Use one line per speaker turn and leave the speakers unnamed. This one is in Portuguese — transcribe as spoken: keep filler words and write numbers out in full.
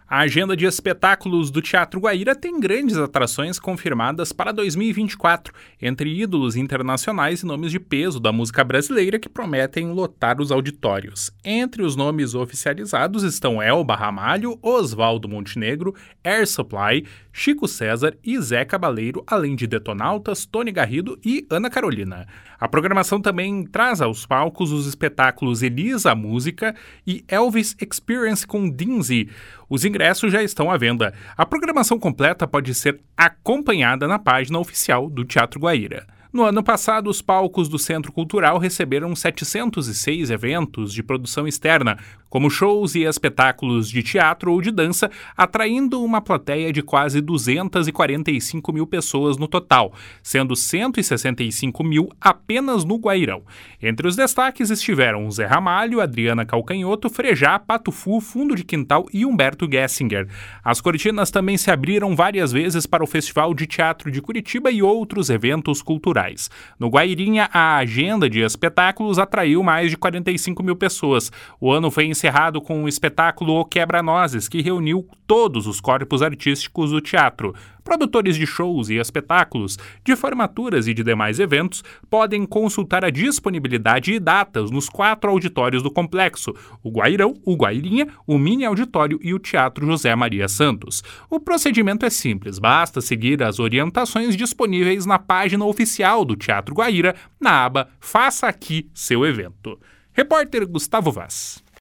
A agenda de espetáculos do Teatro Guaíra tem grandes atrações confirmadas para dois mil e vinte e quatro, entre ídolos internacionais e nomes de peso da música brasileira que prometem lotar os auditórios. Entre os nomes oficializados estão Elba Ramalho, Oswaldo Montenegro, Air Supply, Chico César e Zé Cabaleiro, além de Detonautas, Tony Garrido e Ana Carolina. A programação também traz aos palcos os espetáculos Elisa a Música e Elvis Experience com Dinzy. Os ingressos já estão à venda. A programação completa pode ser acompanhada na página oficial do Teatro Guaíra. No ano passado, os palcos do Centro Cultural receberam setecentos e seis eventos de produção externa, como shows e espetáculos de teatro ou de dança, atraindo uma plateia de quase duzentas e quarenta e cinco mil pessoas no total, sendo cento e sessenta e cinco mil apenas no Guairão. Entre os destaques estiveram Zé Ramalho, Adriana Calcanhoto, Frejá, Patufu, Fundo de Quintal e Humberto Gessinger. As cortinas também se abriram várias vezes para o Festival de Teatro de Curitiba e outros eventos culturais. No Guairinha, a agenda de espetáculos atraiu mais de quarenta e cinco mil pessoas. O ano foi encerrado com o espetáculo O Quebra-Nozes, que reuniu todos os corpos artísticos do teatro. Produtores de shows e espetáculos, de formaturas e de demais eventos podem consultar a disponibilidade e datas nos quatro auditórios do complexo: o Guairão, o Guairinha, o Mini Auditório e o Teatro José Maria Santos. O procedimento é simples, basta seguir as orientações disponíveis na página oficial do Teatro Guaíra, na aba Faça Aqui Seu Evento. Repórter Gustavo Vaz.